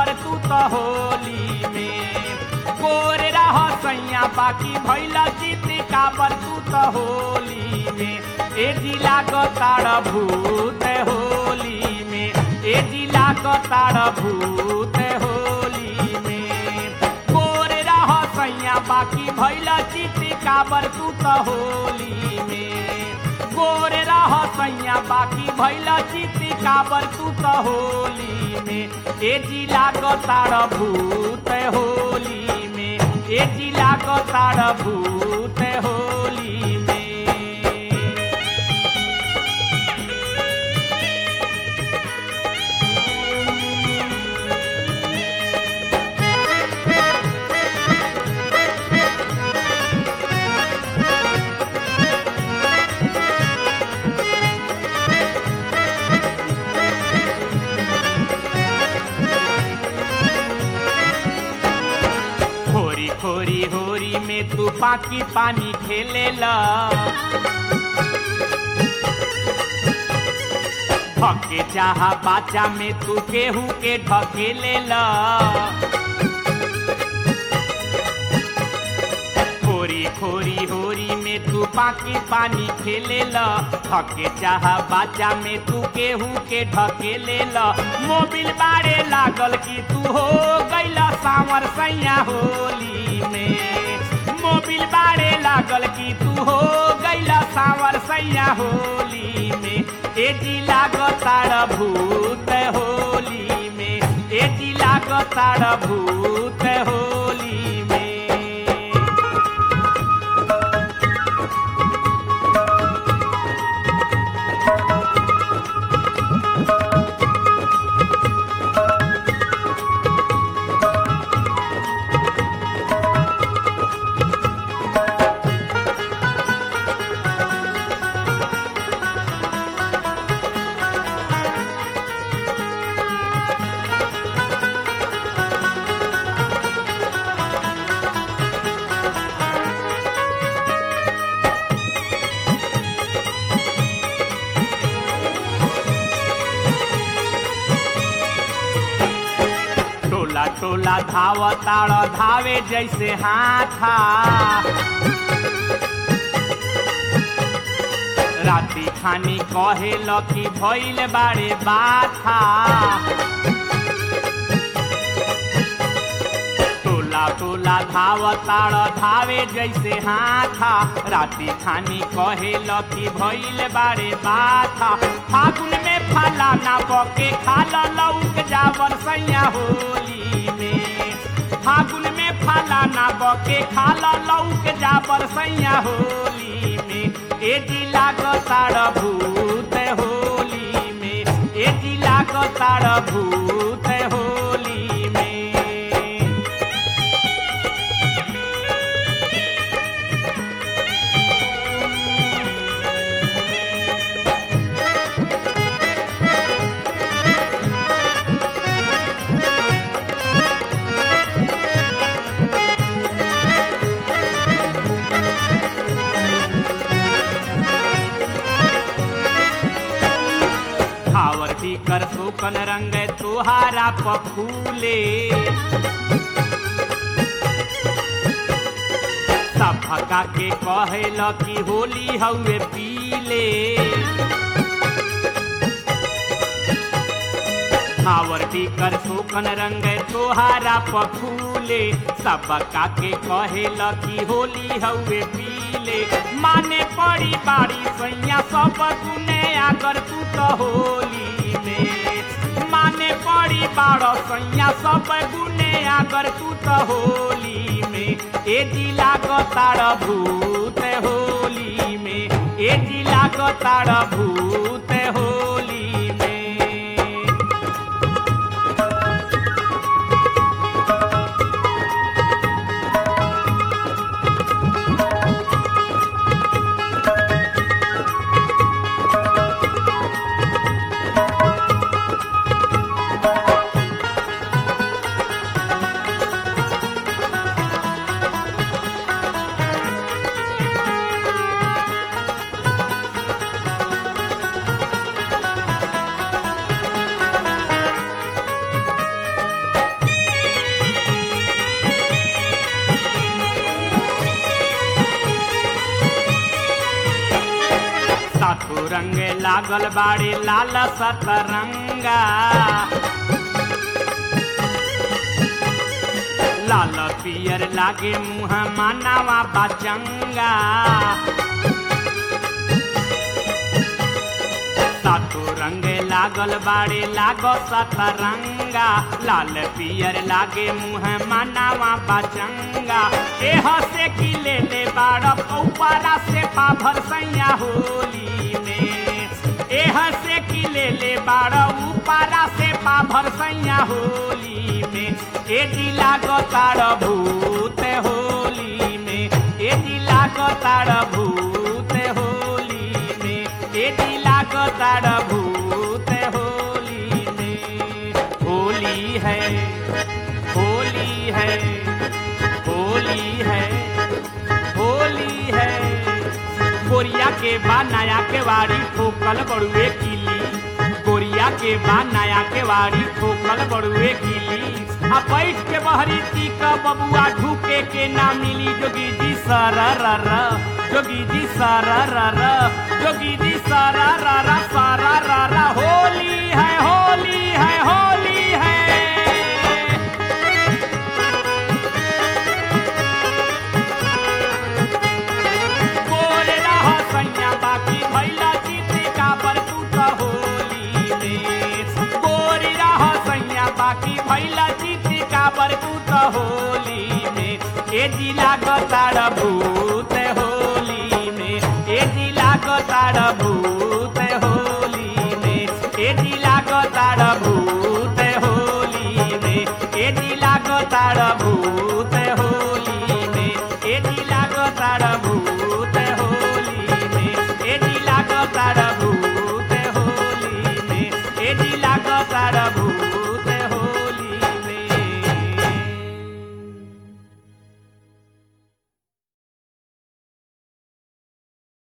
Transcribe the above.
काबर तू तो होली में गोर रह सैया बाकी भैल चित काबर तू तो होली में ए जिला को ताड़ भूत होली में ए जिला को ताड़ भूत होली में गोर रह सैया बाकी भैल चित काबर तू तो होली में गोर रह सैया बाकी भैल चित काबर तू तो होली में ए जिला को ताड़ भूत होली में ए जिला को ताड़ भूत होली में होरी होरी में तू पाकी पानी खेलेला ढके चाहा बाचा में तू केहू के ढकेलेला होरी होरी होरी में तू पाकी पानी खेलेला ढके चाहा बाचा में तू केहू के ढकेलेला मोबिल बारे लागल कि तू हो गइला सांवर सैया होली मोबिल बारे लागल कि तू हो गइला सांवर सैया होली में ए जिला को ताड़ भूत होली में ए जिला को ताड़ भूत होली में टोला धाव ताड़ धावे जैसे हाथा राती खानी कहे लकी भइल बारे बाथा टोला धाव ताड़ धावे जैसे हाथा राती खानी कहे लकी भइल बारे बाथा फागुन में फाला ना बके खाला लौक जावर सैया होली फागुन में फाला ना बके खाला लौक जाबर सैया होली में ए जिला को ताड़ भूत होली में ए जिला को ताड़ भूत होली में कर सोकन रंग तुहारा पफूले सब भका के कहल कि होली हउए पीले आवरती कर सोकन रंग तुहारा पफूले सब भका के कहल कि होली हउए पीले माने पड़ी बाड़ी सैया सब गुने आकर तू तो होली माने पड़ी बाड़ सैया सब गुने आगर तू तो होली में ए जिला को ताड़ भूत होली में ए जिला को ताड़ भूत होली में लागल बाड़े लाल सतरंगा लाल पियर लागे मुँह मानवा बचंगा सातो रंग लागल बाड़े लागो सतरंगा लाल पियर लागे मुँह मानवा बचंगा एह से की ले ले बाड़ ऊपरा से पाभर सैया होली में एह से की ले ले बाड़ ऊपरा से पाभर सैया होली में ए जिला गोताड़ भूत होली में ए जिला गोताड़ भूत होली में ए जिला गोताड़ भूत होली में होली है होली है होली है होली है गोरिया के बा नया के वाड़ी ठोकल बड़ुए किली गोरिया के बा नया के वाड़ी ठोकल बड़ुए किली आ बैठ के बहरी तीक बबुआ ढूके के ना मिली जोगी जी सरर जोगी जी सरर जोगी जी सरर सरर होली है होली है होली है गोरे रह सैया बाकी भैला जीत का बरतूत होली में गोरी रह सैया बाकी भैला बरतूत होली में ए जिला गोताड़ भूत होली में ए जिला गोताड़ भूत होली में ए जिला गोताड़ भूत होली में ए जिला गोताड़ भूत हो